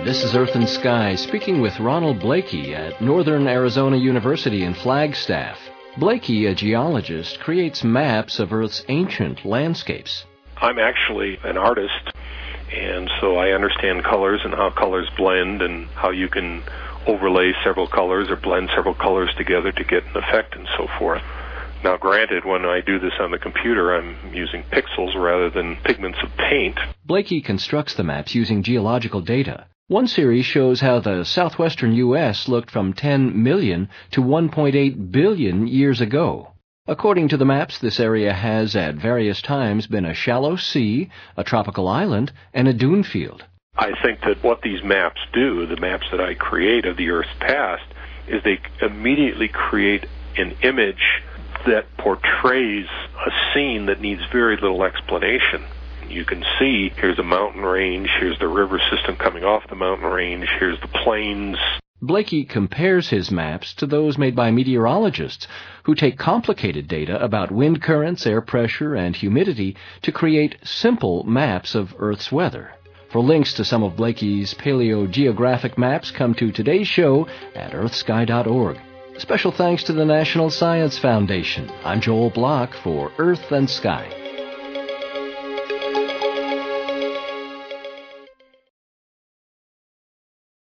This is Earth and Sky, speaking with Ronald Blakey at Northern Arizona University in Flagstaff. Blakey, a geologist, creates maps of Earth's ancient landscapes. I'm actually an artist, and so I understand colors and how colors blend and how you can overlay several colors or blend several colors together to get an effect and so forth. Now, granted, when I do this on the computer, I'm using pixels rather than pigments of paint. Blakey constructs the maps using geological data. One series shows how the southwestern U.S. looked from 10 million to 1.8 billion years ago. According to the maps, this area has at various times been a shallow sea, a tropical island, and a dune field. I think that what these maps do, the maps that I create of the Earth's past, is they immediately create an image that portrays a scene that needs very little explanation. You can see, here's a mountain range, here's the river system coming off the mountain range, here's the plains. Blakey compares his maps to those made by meteorologists who take complicated data about wind currents, air pressure, and humidity to create simple maps of Earth's weather. For links to some of Blakey's paleogeographic maps, come to today's show at earthsky.org. Special thanks to the National Science Foundation. I'm Joel Block for Earth and Sky.